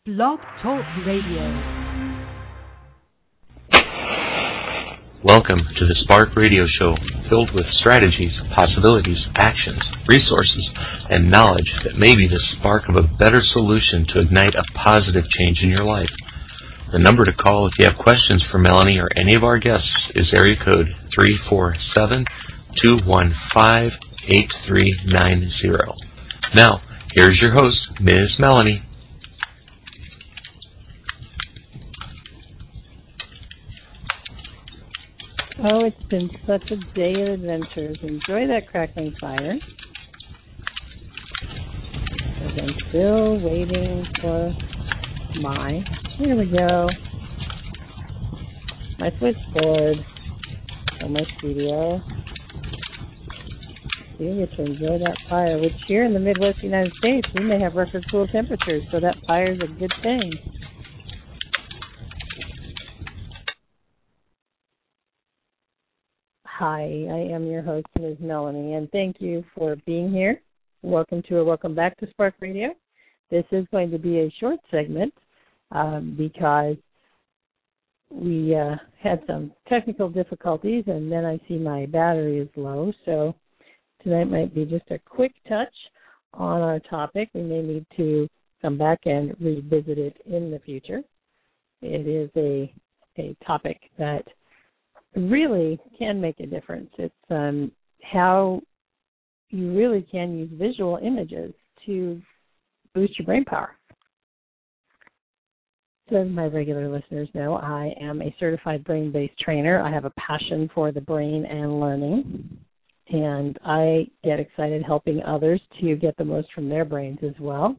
Blog Talk Radio. Welcome to the Spark Radio Show, filled with strategies, possibilities, actions, resources, and knowledge that may be the spark of a better solution to ignite a positive change in your life. The number to call if you have questions for Melanie or any of our guests is area code 347-215-8390. Now, here's your host, Ms. Melanie. Oh, it's been such a day of adventures. Enjoy that crackling fire. As I'm still waiting for here we go, my switchboard from my studio. You get to enjoy that fire, which here in the Midwest United States, we may have record cool temperatures, so that fire is a good thing. Hi, I am your host, Ms. Melanie, and thank you for being here. Welcome back to Spark Radio. This is going to be a short segment because we had some technical difficulties, and then I see my battery is low, so tonight might be just a quick touch on our topic. We may need to come back and revisit it in the future. It is a topic that really can make a difference. It's how you really can use visual images to boost your brain power. So as my regular listeners know, I am a certified brain-based trainer. I have a passion for the brain and learning, and I get excited helping others to get the most from their brains as well.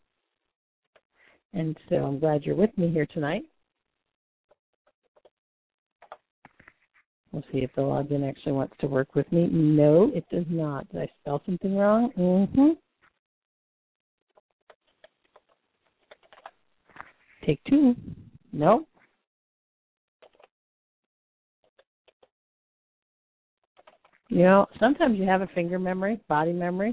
And so I'm glad you're with me here tonight. We'll see if the login actually wants to work with me. No, it does not. Did I spell something wrong? Take two. No. You know, sometimes you have a finger memory, body memory.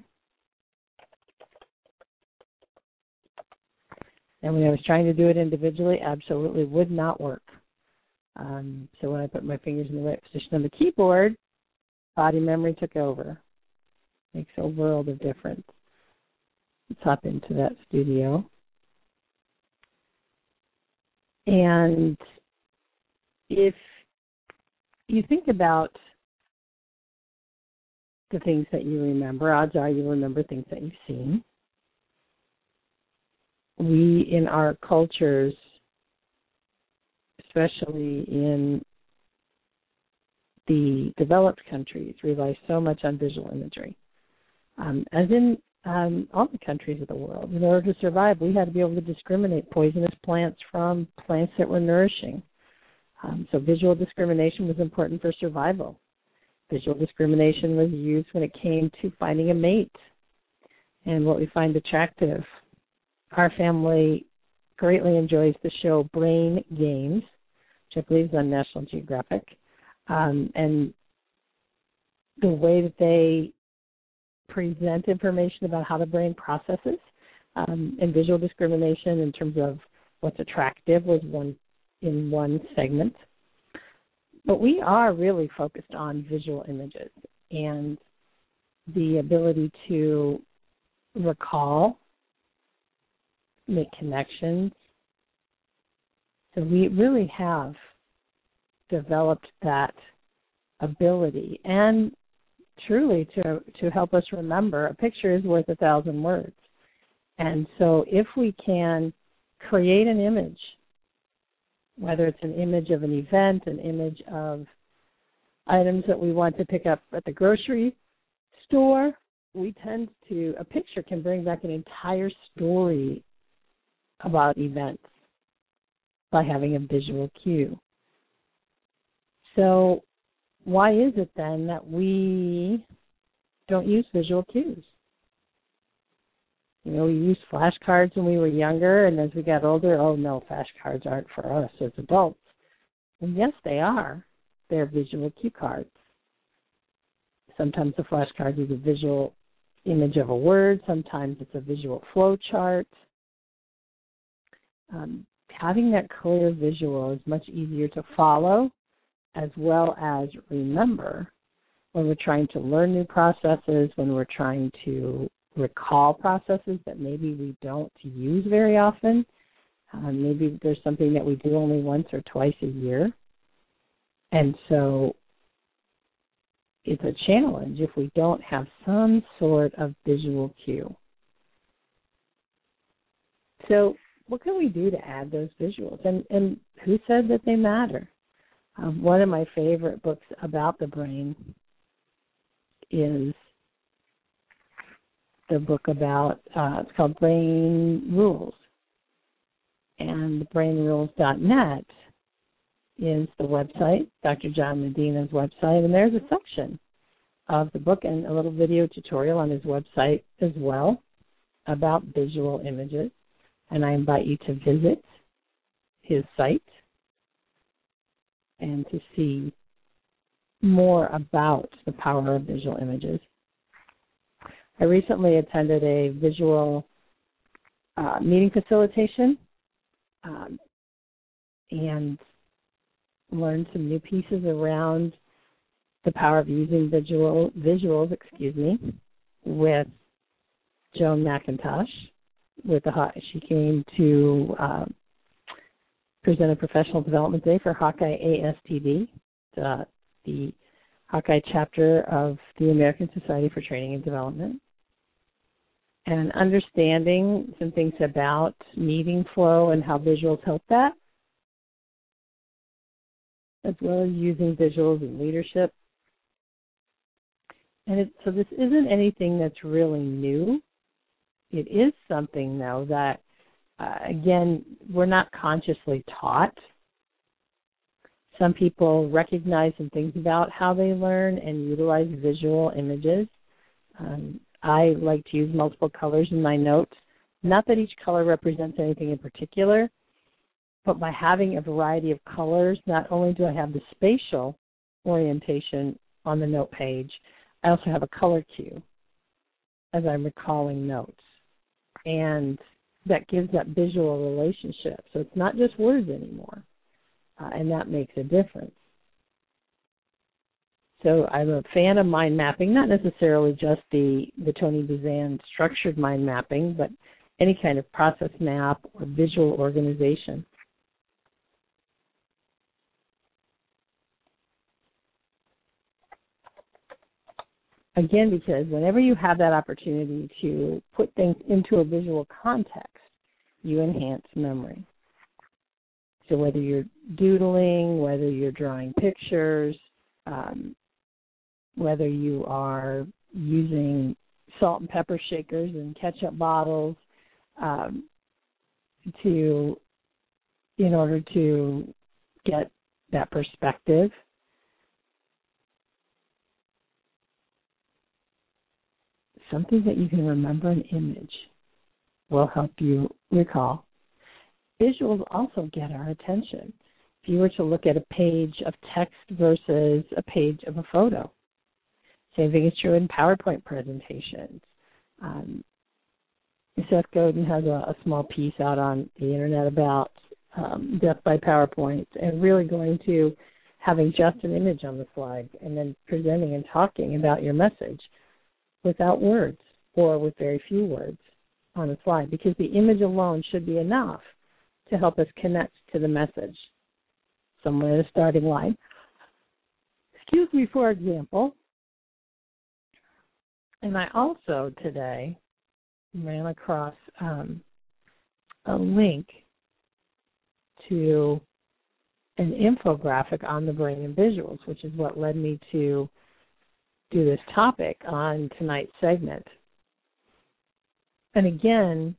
And when I was trying to do it individually, absolutely would not work. So when I put my fingers in the right position on the keyboard, body memory took over. Makes a world of difference. Let's hop into that studio. And if you think about the things that you remember, odds are you remember things that you've seen. We, in our cultures, especially in the developed countries, rely so much on visual imagery. As in all the countries of the world, in order to survive, we had to be able to discriminate poisonous plants from plants that were nourishing. So visual discrimination was important for survival. Visual discrimination was used when it came to finding a mate and what we find attractive. Our family greatly enjoys the show Brain Games, which I believe is on National Geographic, and the way that they present information about how the brain processes and visual discrimination in terms of what's attractive was one segment. But we are really focused on visual images and the ability to recall, make connections. So we really have developed that ability, and truly to help us remember, a picture is worth 1,000 words. And so if we can create an image, whether it's an image of an event, an image of items that we want to pick up at the grocery store, a picture can bring back an entire story about events by having a visual cue. So why is it then that we don't use visual cues? You know, we used flashcards when we were younger, and as we got older, oh no, flashcards aren't for us as adults. And yes, they are. They're visual cue cards. Sometimes the flashcard is a visual image of a word. Sometimes it's a visual flow chart. Having that clear visual is much easier to follow as well as remember when we're trying to learn new processes, when we're trying to recall processes that maybe we don't use very often. Maybe there's something that we do only once or twice a year. And so it's a challenge if we don't have some sort of visual cue. So what can we do to add those visuals? And who said that they matter? One of my favorite books about the brain is the book about, it's called Brain Rules. And brainrules.net is the website, Dr. John Medina's website, and there's a section of the book and a little video tutorial on his website as well about visual images. And I invite you to visit his site and to see more about the power of visual images. I recently attended a visual meeting facilitation and learned some new pieces around the power of using visuals, with Joan McIntosh. She came to present a professional development day for Hawkeye ASTD, the Hawkeye chapter of the American Society for Training and Development, and understanding some things about meeting flow and how visuals help that, as well as using visuals in leadership. And so this isn't anything that's really new. It is something, though, that, again, we're not consciously taught. Some people recognize some things about how they learn and utilize visual images. I like to use multiple colors in my notes. Not that each color represents anything in particular, but by having a variety of colors, not only do I have the spatial orientation on the note page, I also have a color cue as I'm recalling notes. And that gives that visual relationship. So it's not just words anymore, and that makes a difference. So I'm a fan of mind mapping, not necessarily just the Tony Buzan structured mind mapping, but any kind of process map or visual organization. Again, because whenever you have that opportunity to put things into a visual context, you enhance memory. So whether you're doodling, whether you're drawing pictures, whether you are using salt and pepper shakers and ketchup bottles in order to get that perspective, something that you can remember an image will help you recall. Visuals also get our attention. If you were to look at a page of text versus a page of a photo, same thing is true in PowerPoint presentations. Seth Godin has a small piece out on the internet about death by PowerPoint, and really going to having just an image on the slide and then presenting and talking about your message without words or with very few words on the slide, because the image alone should be enough to help us connect to the message somewhere in the starting line. Excuse me, for example. And I also today ran across a link to an infographic on the brain and visuals, which is what led me to do this topic on tonight's segment. And again,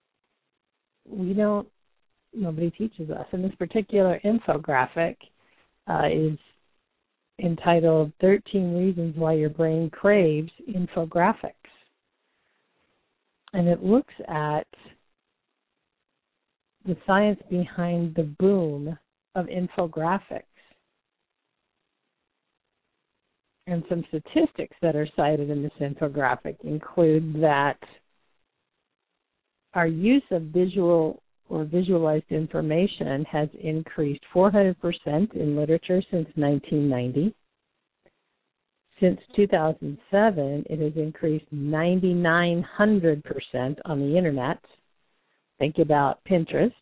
nobody teaches us. And this particular infographic is entitled 13 Reasons Why Your Brain Craves Infographics. And it looks at the science behind the boom of infographics. And some statistics that are cited in this infographic include that our use of visual for visualized information has increased 400% in literature since 1990. Since 2007, it has increased 9,900% on the internet. Think about Pinterest.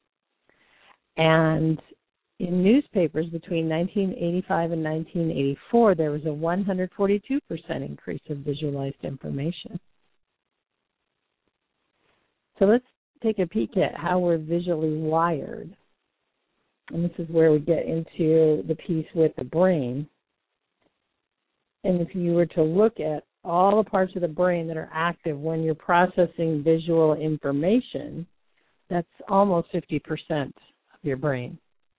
And in newspapers between 1985 and 1984, there was a 142% increase of visualized information. So let's take a peek at how we're visually wired. And this is where we get into the piece with the brain. And if you were to look at all the parts of the brain that are active when you're processing visual information, that's almost 50% of your brain.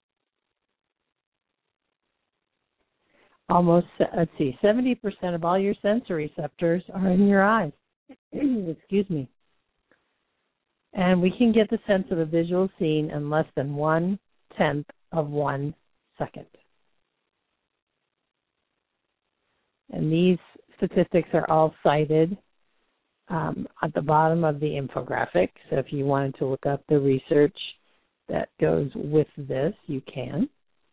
Almost, 70% of all your sensory receptors are in your eyes. Excuse me. And we can get the sense of a visual scene in less than 1/10 of 1 second. And these statistics are all cited at the bottom of the infographic. So if you wanted to look up the research that goes with this, you can.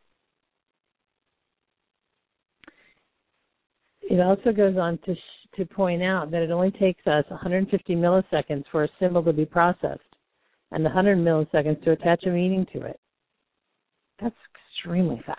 It also goes on to point out that it only takes us 150 milliseconds for a symbol to be processed and 100 milliseconds to attach a meaning to it. That's extremely fast.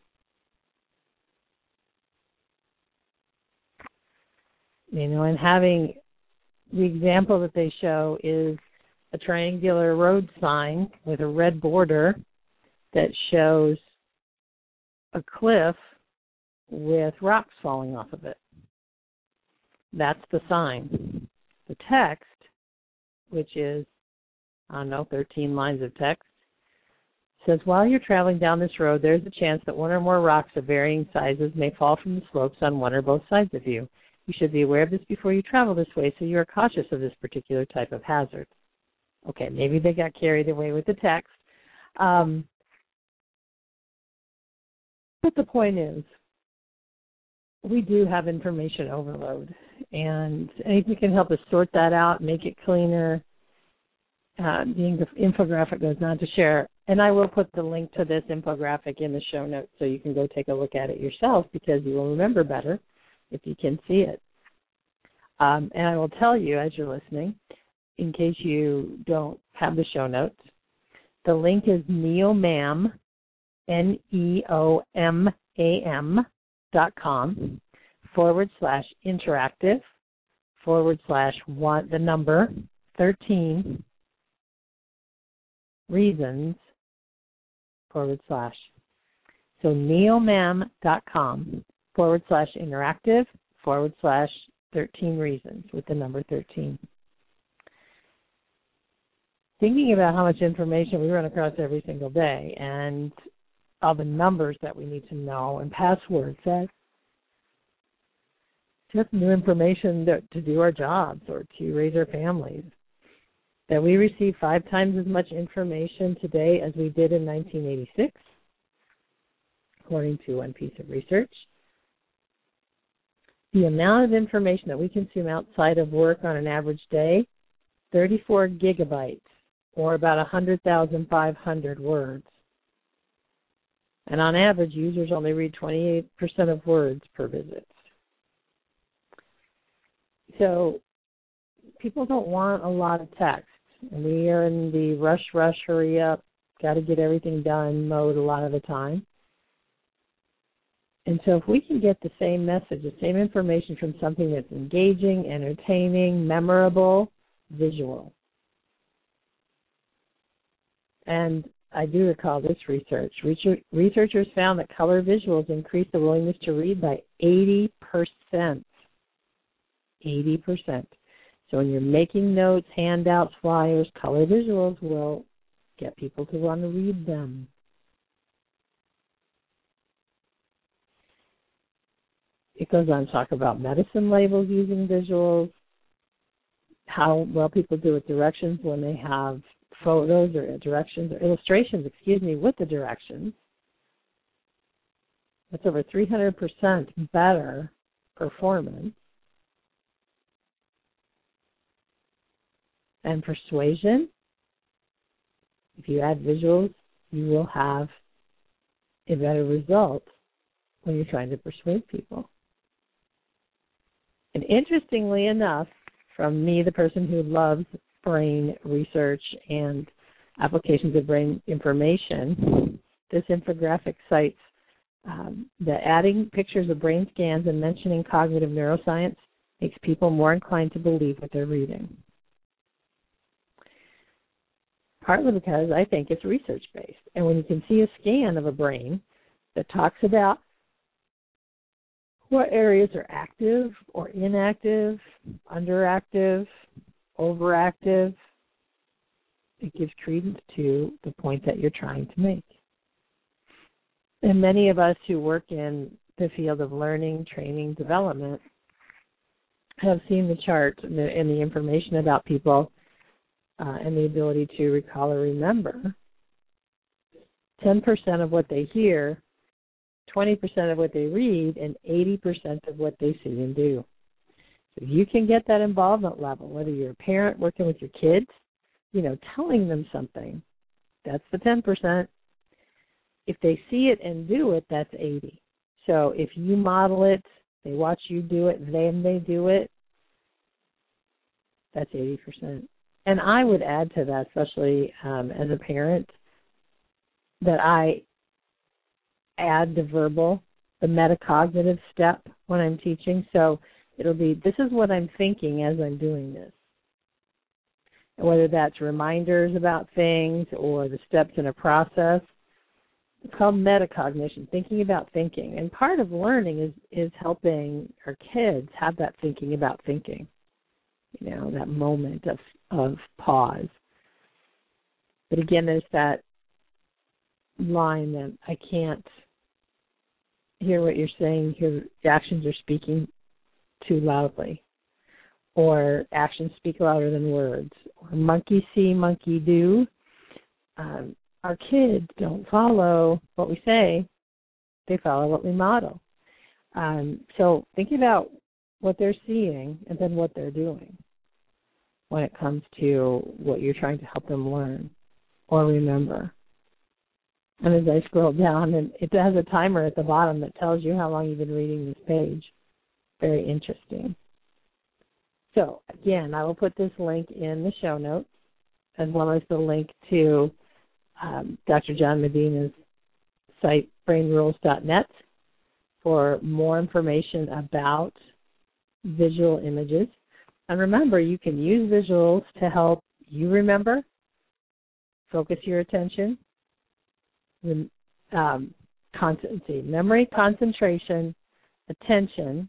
You know, and having the example that they show is a triangular road sign with a red border that shows a cliff with rocks falling off of it. That's the sign. The text, which is, 13 lines of text, says, while you're traveling down this road, there's a chance that one or more rocks of varying sizes may fall from the slopes on one or both sides of you. You should be aware of this before you travel this way, so you are cautious of this particular type of hazard. Okay, maybe they got carried away with the text. But the point is, we do have information overload, and anything can help us sort that out, make it cleaner. The infographic goes on to share, and I will put the link to this infographic in the show notes so you can go take a look at it yourself, because you will remember better if you can see it. And I will tell you as you're listening, in case you don't have the show notes, the link is neomam, neomam.com/interactive/13 reasons /. So neomam.com/interactive/13 reasons with the number 13. Thinking about how much information we run across every single day and all the numbers that we need to know and passwords, that's just new information to do our jobs or to raise our families. That we receive 5 times as much information today as we did in 1986, according to one piece of research. The amount of information that we consume outside of work on an average day, 34 gigabytes, or about 100,500 words. And on average, users only read 28% of words per visit. So people don't want a lot of text. And we are in the rush, hurry up, got to get everything done mode a lot of the time. And so if we can get the same message, the same information from something that's engaging, entertaining, memorable, visual. And I do recall this research. Researchers found that color visuals increase the willingness to read by 80%. 80%. So when you're making notes, handouts, flyers, color visuals will get people to want to read them. It goes on to talk about medicine labels using visuals, how well people do with directions when they have photos or directions or illustrations, with the directions. That's over 300% better performance. And persuasion, If you add visuals, you will have a better result when you're trying to persuade people. And interestingly enough, from me, the person who loves brain research and applications of brain information, this infographic cites that adding pictures of brain scans and mentioning cognitive neuroscience makes people more inclined to believe what they're reading. Partly because I think it's research-based. And when you can see a scan of a brain that talks about what areas are active or inactive, underactive, overactive, it gives credence to the point that you're trying to make. And many of us who work in the field of learning, training, development have seen the chart and the information about people and the ability to recall or remember. 10% of what they hear, 20% of what they read, and 80% of what they see and do. So if you can get that involvement level, whether you're a parent working with your kids, telling them something, that's the 10%. If they see it and do it, that's 80. So if you model it, they watch you do it, then they do it, that's 80%. And I would add to that, especially as a parent, that I add the verbal, the metacognitive step when I'm teaching. So it'll be, this is what I'm thinking as I'm doing this. And whether that's reminders about things or the steps in a process, it's called metacognition, thinking about thinking. And part of learning is helping our kids have that thinking about thinking, that moment of pause. But again, there's that line that I can't hear what you're saying, the actions are speaking too loudly, or actions speak louder than words, or monkey see, monkey do. Our kids don't follow what we say, they follow what we model. So think about what they're seeing and then what they're doing when it comes to what you're trying to help them learn or remember. And as I scroll down, and it has a timer at the bottom that tells you how long you've been reading this page. Very interesting. So, again, I will put this link in the show notes, as well as the link to Dr. John Medina's site, brainrules.net, for more information about visual images. And remember, you can use visuals to help you remember, focus your attention, memory, concentration, attention,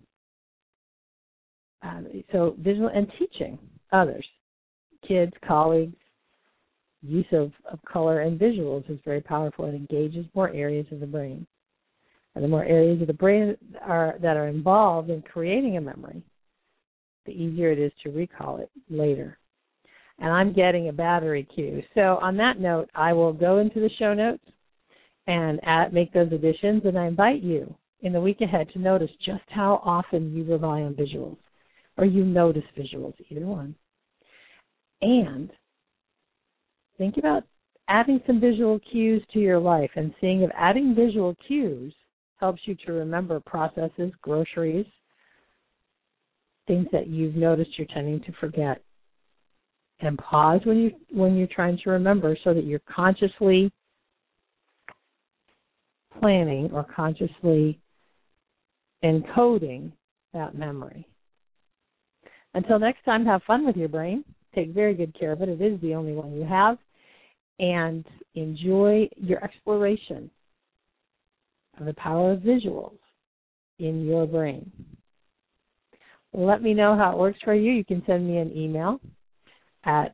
so visual and teaching others, kids, colleagues. Use of color and visuals is very powerful. It engages more areas of the brain. And the more areas of the brain that are involved in creating a memory, the easier it is to recall it later. And I'm getting a battery cue. So on that note, I will go into the show notes and make those additions, and I invite you in the week ahead to notice just how often you rely on visuals, or you notice visuals, either one. And think about adding some visual cues to your life and seeing if adding visual cues helps you to remember processes, groceries, things that you've noticed you're tending to forget. And pause when you're trying to remember so that you're consciously planning or consciously encoding that memory. Until next time, have fun with your brain. Take very good care of it. It is the only one you have. And enjoy your exploration of the power of visuals in your brain. Let me know how it works for you. You can send me an email at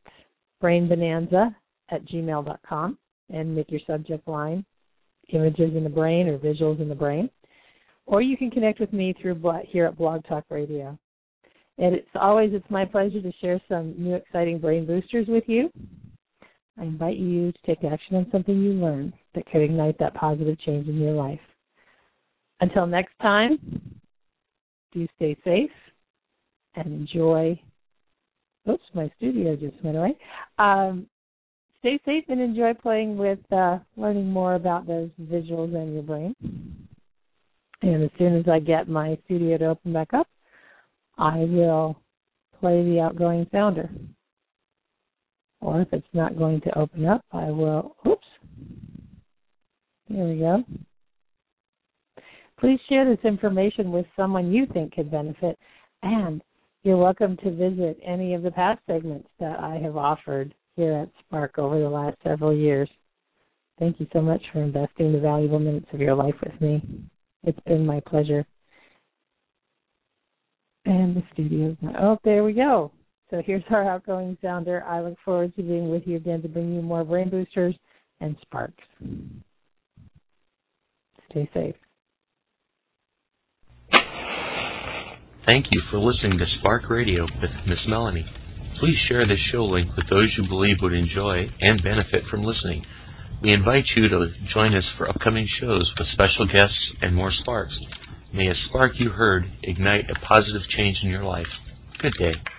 brainbonanza@gmail.com and make your subject line images in the brain or visuals in the brain. Or you can connect with me here at Blog Talk Radio. And it's my pleasure to share some new exciting brain boosters with you. I invite you to take action on something you learned that could ignite that positive change in your life. Until next time, do stay safe and enjoy. Oops, my studio just went away. stay safe and enjoy playing with learning more about those visuals in your brain. And as soon as I get my studio to open back up, I will play the outgoing sounder. Or if it's not going to open up, I will, here we go. Please share this information with someone you think could benefit, and you're welcome to visit any of the past segments that I have offered here at Spark over the last several years. Thank you so much for investing the valuable minutes of your life with me. It's been my pleasure. And the studio's not, there we go. So here's our outgoing sounder. I look forward to being with you again to bring you more brain boosters and sparks. Stay safe. Thank you for listening to Spark Radio with Miss Melanie. Please share this show link with those you believe would enjoy and benefit from listening. We invite you to join us for upcoming shows with special guests and more sparks. May a spark you heard ignite a positive change in your life. Good day.